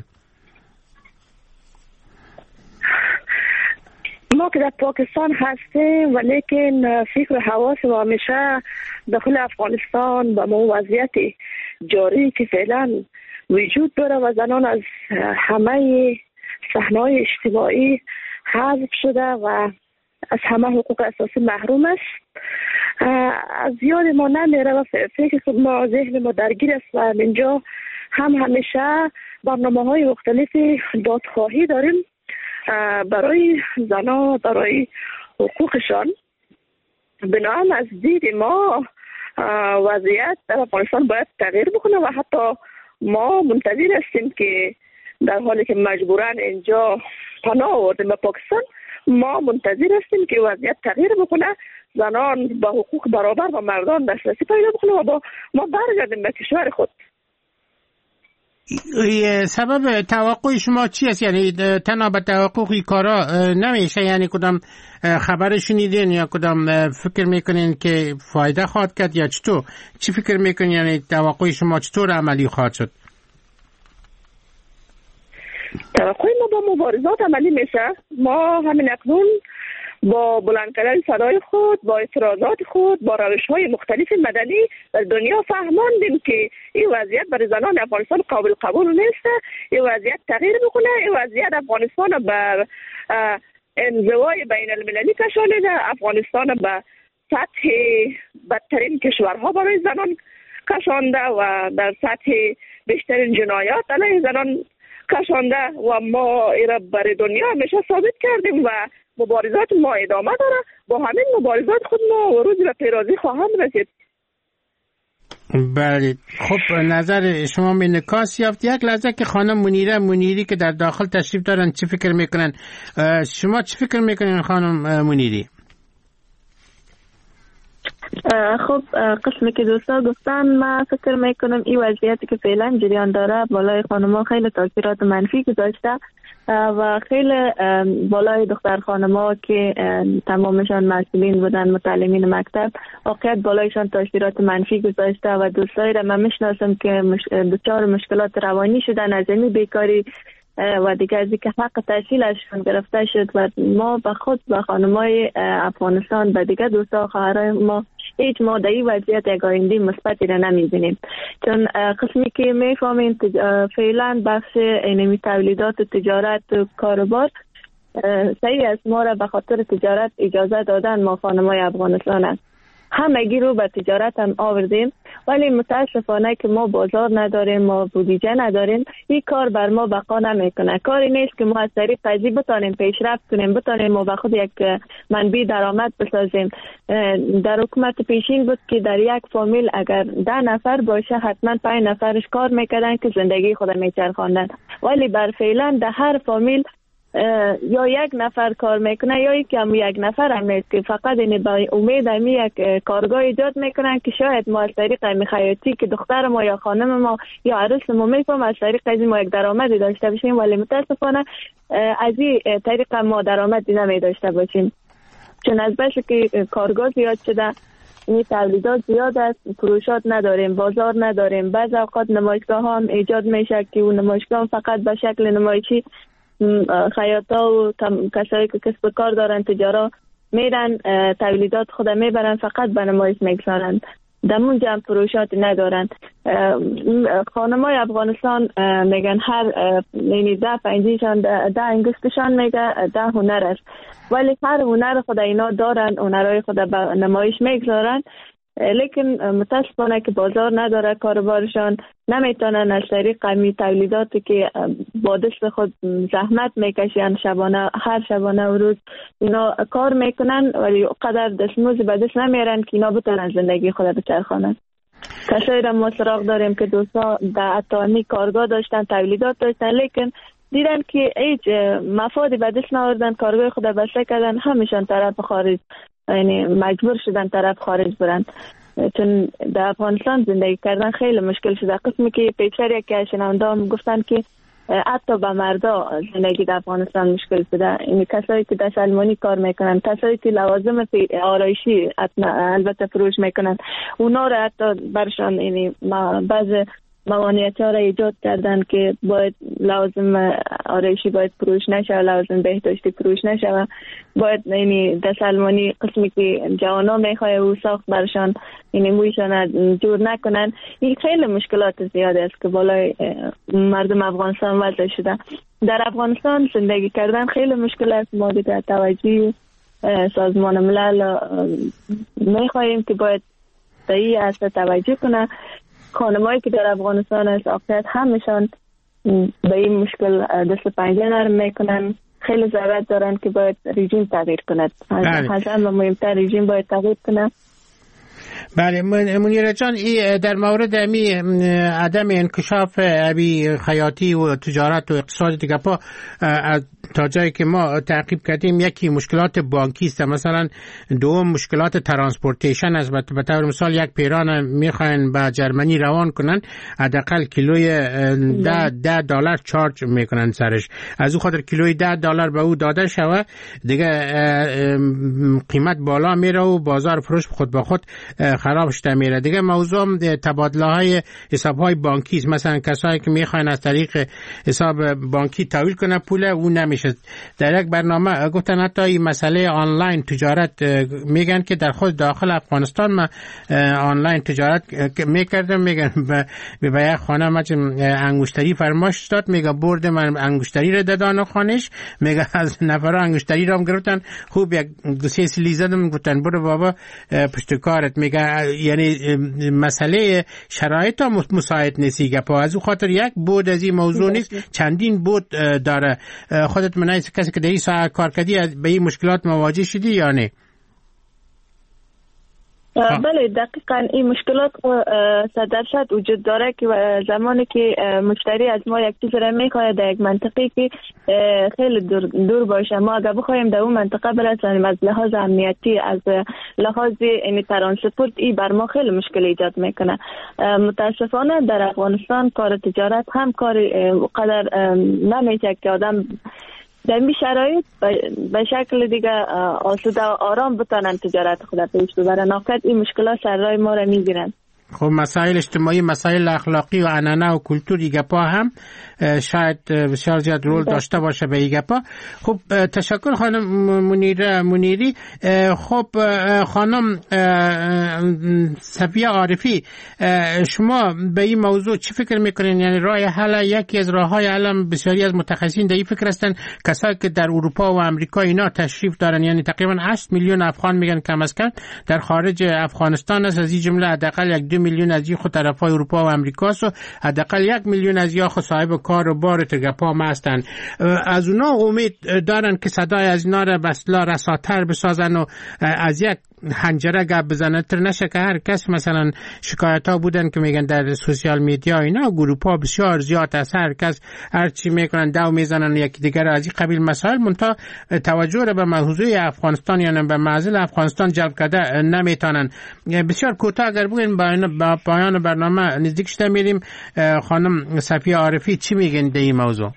ما که در پاکستان هستیم ولیکن فکر حواس و همیشه داخل افغانستان به مو وضعیت جاری که فعلا وجود داره و زنان از همه صحنه‌های اجتماعی حذف شده و از همه حقوق اساسی محروم است. از یاد ما نمیره و فکر ما ذهن ما درگیر است و اینجا هم همیشه برنامه‌های مختلفی دادخواهی داریم برای زنان، برای حقوقشان. بنابراین از دید ما وضعیت در افغانستان باید تغییر بکنه و حتی ما منتظر هستیم که در حالی که مجبوراً اینجا پناه آوردیم به پاکستان، ما منتظر هستیم که وضعیت تغییر بکنه، زنان با حقوق برابر با مردان دسترسی پیدا بکنه و با ما برگردیم به کشور خود. سبب توقع شما چی است؟ یعنی تنها به توقع کارا نمیشه، یعنی کدام خبر شنیدین یا کدام فکر میکنین که فایده خواهد کرد یا چطور؟ چی فکر میکنین؟ یعنی توقع شما چطور عملی خواهد شد؟ توقع ما با مبارزات عملی میشه. ما همین اکنون با بلند کردن صدای خود، با اعتراضات خود، با روش‌های مختلف مدنی در دنیا فهماندیم که این وضعیت برای زنان افغانستان قابل قبول نیست. این وضعیت تغییر بکنه. این وضعیت افغانستان به انزوای بین المللی کشانیده، افغانستان به سطح بدترین کشورها برای زنان کشانده و در سطح بیشترین جنایات علیه زنان کشانده و ما ایرا برای دنیا همیشه ثابت کردیم و مبارزات ما ادامه داره. با همین مبارزات خود ما روزی به پیروزی خواهم رسید. بله، خب نظر شما انعکاس یافت. یک لحظه که خانم منیری که در داخل تشریف دارن چی فکر میکنن؟ شما چی فکر میکنین خانم منیری؟ خب قسمی که دوستا گفتن، من فکر میکنم این وضعیتی که فعلا جریان داره بالای خانم‌ها خیلی تاثیرات منفی گذاشته و خیلی بالای دختر خانم‌ها که تمامشان مسئولین بودن، متعلمین مکتب، واقعیت بالایشان تاثیرات منفی گذاشته و دوستایی را من میشناسم که دچار مشکلات روانی شدن از این بیکاری و دیگه از اینکه حق تحصیل ازشون گرفته شد و ما به خود به خانمای افغانستان و دیگه دوستا خواهرای ما هیچ مادهی وضعیت یک آینده مثبتی را نمیبینیم، چون قسمی که میفهمیم فعلا بخش اینمی تولیدات و تجارت و کاروبار صحیح است. ما را به خاطر تجارت اجازه دادن ما خانمای افغانستان است، همگی رو به تجارت هم آوردیم، ولی متاسفانه که ما بازار نداریم، ما بودجه نداریم، این کار بر ما بقا نمیکنه. کاری نیست که ما از طریق قضیه بتانیم پیشرفت کنیم، بتانیم ما به خود یک منبع درآمد بسازیم. در حکومت پیشین بود که در یک فامیل اگر 10 نفر باشه حتما 5 نفرش کار میکردن که زندگی خود میچرخاندن، ولی بر فعلا در هر فامیل یا یک نفر کار میکنه یا یک نفر هم نیست که فقط این با امید همی یک کارگاه ایجاد میکنن که شاید ما از طریق همی خیاطی که دختر ما یا خانم ما یا عروس ما میفهم از طریق از ما یک درآمدی داشته باشیم، ولی متاسفانه از این طریق ما درآمدی نمی داشته باشیم، چون از بشه که کارگاه زیاد شده، این تولیدات زیاد است، فروشات نداریم، بازار نداریم. بعض اوقات نمایشگاه ها هم ایجاد میشه که اون نمایشگاه فقط به شکل نمایشی خیاطا و کسایی که کسب کار دارن، تجارا میرن تولیدات خود میبرن فقط به نمایش میگذارن، دمونجا هم فروشات ندارن. خانمای افغانستان میگن هر یعنی 10 پنجیشان 10 انگشتشان میگه 10 هنر است، ولی هر هنر خود اینا دارن، هنرهای خود به نمایش میگذارن، لیکن متاسفانه که بازار نداره، کاروبارشان نمیتونن از طریق قمی تولیداتی که با دست خود زحمت میکشن شبانه، هر شبانه و روز اینا کار میکنن، ولی قدر دستموز به دست نمیارن که اینا بتونن زندگی خود بچرخانن. کسایی را ما سراغ داریم که دوستا در اتامی کارگاه داشتن، تولیدات داشتن، لیکن دیدن که هیچ مفادی به دست نآوردن، کارگاه خود بسته کردن، همشان طرف خارج، یعنی مجبور شدن طرف خارج برن، چون در افغانستان زندگی کردن خیلی مشکل شده. قسمی که پیشتر یکی شنونده هم گفتن که حتی به مردا زندگی در افغانستان مشکل شده. این کسایی که در سلمانی کار میکنن، کسایی که لوازم آرایشی البته فروش میکنن، اونا را حتی برشان یعنی بعض موانعیت ها را ایجاد کردن که باید لوازم آرایشی باید فروش نشه، لوازم بهداشتی فروش نشه، باید یعنی در سلمانی قسمی که جوانا میخواه او ساخت برشان یعنی مویشان جور نکنن. این خیلی مشکلات زیاده است که بالای مردم افغانستان وضع شده. در افغانستان زندگی کردن خیلی مشکل است. ما دیگر توجه سازمان ملل میخواهیم که باید در این اصلا توجه کنه. خانمایی که در افغانستان است آقایت همشان به این مشکل دست پنجه نرم میکنن، خیلی ضرورت دارن که باید رژیم تغییر کند. حسن و مهمتر رژیم باید تغییر کنه. بله منیره جان، در مورد عدم انکشاف ابی خیاطی و تجارت و اقتصاد دیگه پا تا جایی که ما تعقیب کردیم، یکی مشکلات بانکی است، مثلا دوم مشکلات ترانسپورتیشن است. به طور مثال یک پیران میخواین به جرمنی روان کنن، حداقل کیلوی $10 چارج میکنن سرش، از او خاطر کیلوی $10 به او داده شوه دیگه قیمت بالا میره و بازار فروش خود به خود خراب شده میره. دیگه موضوع تبادله های حساب های بانکی است. مثلا کسایی که میخواین از طریق حساب بانکی تحویل کنه پول، اون نمیشه. در یک برنامه گفتن حتی این مسئله آنلاین تجارت، میگن که در خود داخل افغانستان ما آنلاین تجارت میکردم، میگن به یک خانه انگشتری فرمایش داد، میگه برد من انگشتری رو دادن خانش، میگه از نفر انگشتری رو هم گرفتن، خوب یک دو سه سلی زدم، گفتن برو بابا پشت کارت. میگه یعنی مسئله شرایط ها مساعد نیستی گپا، از او خاطر یک بود از این موضوع نیست، چندین بود داره. خودت منای کسی که در این ساعت کار کردی به این مشکلات مواجه شدی یا نه؟ بله دقیقا این مشکلات 100% وجود داره که زمانی که مشتری از ما یک چیز را میخواه در یک منطقه که خیلی دور باشه، ما اگر بخوایم در اون منطقه برسانیم از لحاظ امنیتی، از لحاظ ترانسپورت، این بر ما خیلی مشکل ایجاد میکنه. متاسفانه در افغانستان کار تجارت هم کار قدر نمیشه که آدم در این شرایط به شکل دیگه آسوده و آرام بتانن تجارت خود پیش ببرن. ناقص این مشکلات سر راه ما را میگیرن. خب مسائل اجتماعی، مسائل اخلاقی و عنعنه و کلتوری گپا هم شاید بسیار زیاد رول داشته باشه به این گپا. خب تشکر خانم منیری. خب خانم صفیه عارفی، شما به این موضوع چی فکر میکنین؟ یعنی راه حل، یکی از راههای حل بسیاری از متخصصین در این فکر هستن، کسایی که در اروپا و امریکا اینا تشریف دارن، یعنی تقریبا 8 میلیون افغان میگن کم از کم در خارج افغانستان است، از این جمله حداقل 1-2 میلیون از این خود طرفای اروپا و امریکا است و حداقل 1 میلیون از یا خود صاحب کار و بار تگپا هستند. از اونا امید دارن که صدای از اینا را بسلا رساتر بسازن و از یک حنجره گپ بزنن، تر نشه که هر کس مثلا شکایت ها بودن که میگن در سوشیال میدیا اینا گروپ ها بسیار زیاد است، هر کس هر چی میکنن دو میزنن یکی دیگر از این قبیل مسائل، منتها توجه را به موضوع افغانستان یعنی به معضل افغانستان جلب کرده نمیتونن. بسیار کوتاه اگر بگین با پایان برنامه نزدیک شده میریم. خانم صفیه عارفی چی میگن در این موضوع؟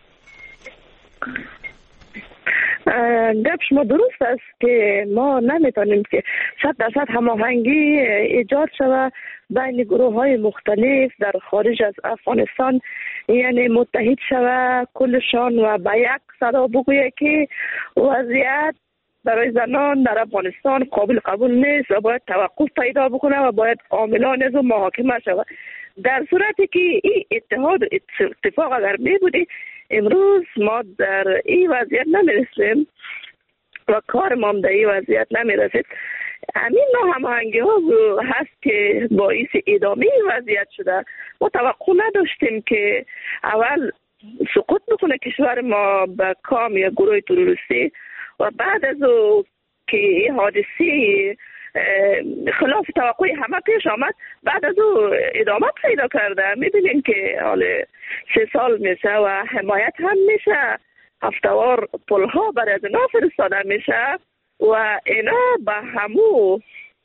گپ شما درست است که ما نمیتونیم که 100% هماهنگی ایجاد شود بین گروه های مختلف در خارج از افغانستان، یعنی متحد شود کلشان و به یک صدا بگویه که وضعیت برای زنان در افغانستان قابل قبول نیست و باید توقف پیدا بکنه و باید عاملان از محاکمه شود. در صورتی که این اتحاد و اتفاق اگر می بودی، امروز ما در این وضعیت نمیرسیم و کار ما در این وضعیت نمیرسید. همین نوع هماهنگی ها هست که باعث ادامه وضعیت شده. ما توقع نداشتیم که اول سقوط بکنه کشور ما به کام یا گروه تروریستی و بعد از او که حادثه خلاف توقع همه پیش آمد، بعد از او ادامه پیدا کرده. میبینیم که حال 3 سال میشه و حمایت هم میشه، هفتوار پلها برای از اینا فرستاده میشه و اینا به همو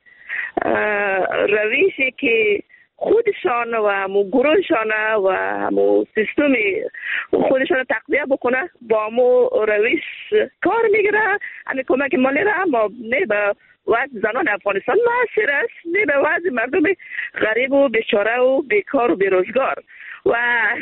روشی که خودشان و همو گروهشان و همو سیستم خودشان تقویه بکنه با همو روش کار میگیره. همین کمک مالی را اما نه به وضع زنان افغانستان معاصر است، نه به وضع مردم غریب و بیچاره و بیکار و بیروزگار. و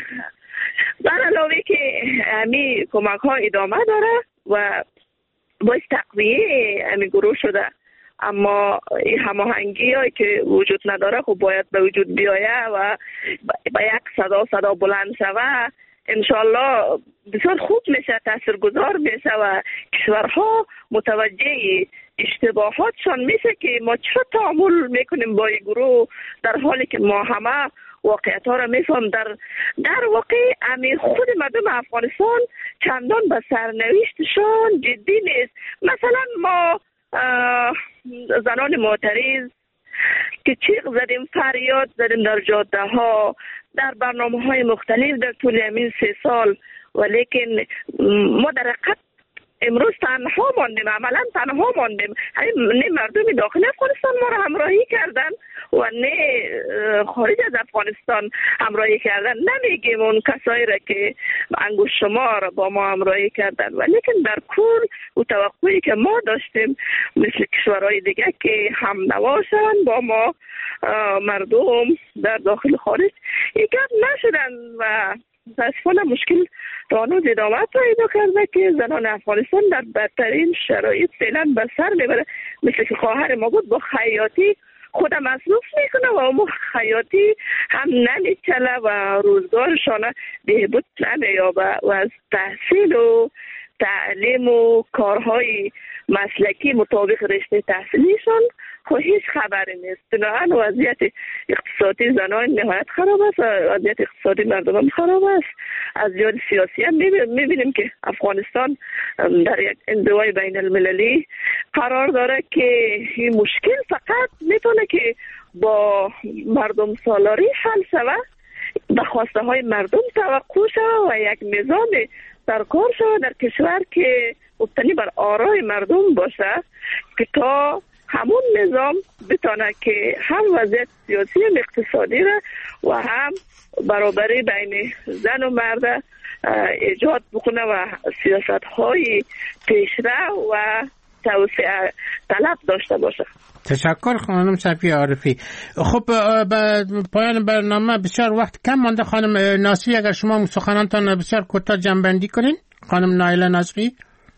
بر علاوه که همین کمک ها ادامه داره و باید تقویه همین گروه شده، اما این هماهنگی هایی که وجود نداره خب باید به وجود بیایه و با یک صدا بلند شوه. انشالله بسیار خوب میشه، تاثیرگذار میشه و کشورها متوجه اشتباهاتشان میشه که ما چرا تعامل میکنیم با این گروه، در حالی که ما همه واقعیت ها را میفهم. در واقع امی خود مردم افغانستان چندان به سرنوشتشان جدی نیست. مثلا ما زنان معترض که چیغ زدیم، فریاد زدیم در جاده ها، در برنامه های مختلف در طول همین 3 سال، ولیکن ما در حقیقت امروز تنها ماندیم، عملا تنها ماندیم. نه مردم داخل افغانستان ما را همراهی کردن و نه خارج از افغانستان همراهی کردن. نمیگیم اون کسایی را که انگشت شمار با ما همراهی کردن، ولیکن در کل و توقعی که ما داشتیم مثل کشورهای دیگه که هم نواشن با ما مردم در داخل خارج یک نشدن و متاسفانه مشکل تا هنوز ادامه پیدا کرده که زنان افغانستان در بدترین شرایط فعلا به سر میبره. مثل که خواهر ما بود با خیاطی خودم مصروف میکنه و اون خیاطی هم نمیچله و روزگارشان بهبود نمیابه و از تحصیل و تعلیم و کارهای مسلکی مطابق رشته تحصیلیشان خب هیچ خبری نیست. بنابراین وضعیت اقتصادی زنان نهایت خراب است، وضعیت اقتصادی مردم هم خراب است. از جهت سیاسی هم میبینیم که افغانستان در یک انزوای بین المللی قرار داره که این مشکل فقط میتونه که با مردم سالاری حل شود، به خواسته های مردم توقع شود و یک نظام سرکار شود در کشور که مبتنی بر آرای مردم باشه که تا همون نظام بتونه که هم وضعیت سیاسی هم اقتصادی را و هم برابری بین زن و مرد ایجاد بکنه و سیاست های پیشرو و توسعه طلب داشته باشه. تشکر خانم صفیه عارفی. خب به پایان برنامه بسیار وقت کم مانده. خانم ناصری اگر شما سخنانتان بسیار کوتاه جمع‌بندی کنین. خانم نایله ناصری.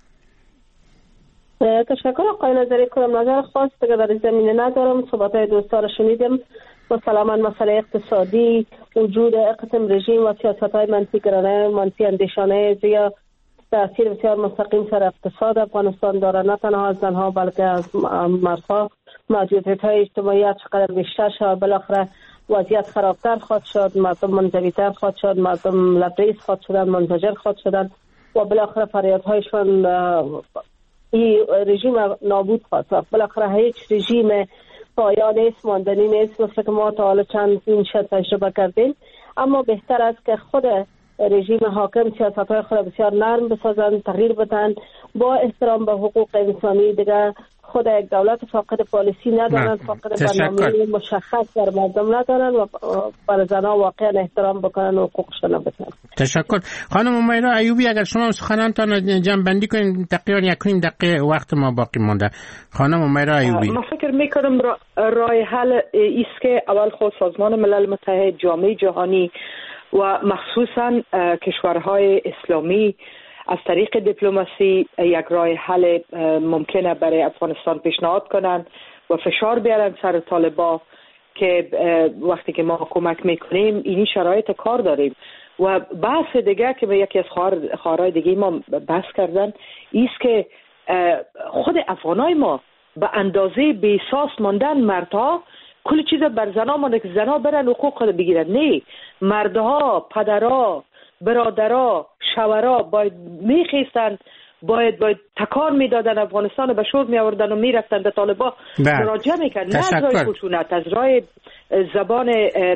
تشکر آقای نظری. کنم نظر خاص دیگه در زمینه ندارم. صحبت‌های دوستا رو شنیدم. مسلماً مسئله اقتصادی، وجود قسم رژیم و سیاست‌های منفی‌گرانه، منفی اندیشانه زیاد تأثیر بسیار مستقیم سر اقتصاد افغانستان داره، نه تنها از زنها بلکه از مردها. موجودیت‌های اجتماعی چقدر بیشتر شد، بالاخره وضعیت خرابتر خواهد شد، مردم منزوی‌تر خواهد شد، مردم لبریز خواهد شدن، منزجر خواهد شدن و بالاخره فریادهایشون این رژیم نابود خواهد شد. بالاخره هیچ رژیم پایان نیست، ماندنی نیست، مثل که ما تا حالا چند تجربه کردیم. اما بهتر است که خود رژیم حاکم سیاست‌های خود بسیار نرم بسازن، تغییر بدن با احترام به حقوق انسانی. دیگه خود دولت فاقد پالیسی ندارن، فاقد برنامه مشخص در مردم ندارن و برای زنها واقعا احترام بکنن و حقوقشون بدن. تشکر. خانم امیرا ایوبی اگر شما سخنانتان جمع بندی کنید، تقریبا 1.5 دقیقه وقت ما باقی مونده. خانم امیرا ایوبی. من فکر میکنم راه حل است که اول خود سازمان ملل متحد، جامعه جهانی و مخصوصا کشورهای اسلامی از طریق دیپلماسی یک راه حل ممکنه برای افغانستان پیشنهاد کنن و فشار بیارن سر طالبان که وقتی که ما کمک میکنیم این شرایط کار داریم. و بحث دیگه که یکی از خواهرای دیگه ما بحث کردن ایست که خود افغانای ما به اندازه بی‌ساس ماندن، مردها کل چیز بر زنا مانده که زنا برن حقوق خود بگیرن. نه، مردها، پدرها، برادرها، شوهرها باید میخیستن باید تکان میدادن افغانستان به شور می آوردن و میرفتن به طالبان مراجعه میکردن، نه از راه خشونت، از راه زبان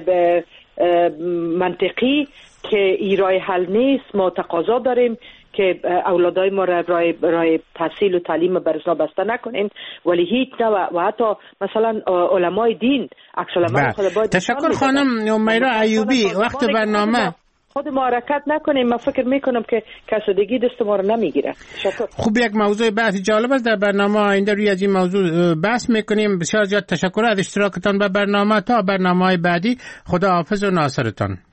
منطقی که این راه حل نیست. ما تقاضا داریم که اولادای ما رای تحصیل و تعلیم برسنا بسته نکنین، ولی هیچ نه و حتی مثلا علمای دین عکس العمل خود باید. تشکر خانم امیرا ایوبی. وقت برنامه خود ما حرکت نکنیم، من فکر میکنم که کسادگی دست ما رو نمیگیره. خوب، یک موضوع بحث جالب است. در برنامه آینده روی از این موضوع بحث میکنیم. بسیار زیاد تشکر از اشتراکتان به برنامه. تا برنامه بعدی، خدا حافظ و ناصرتان.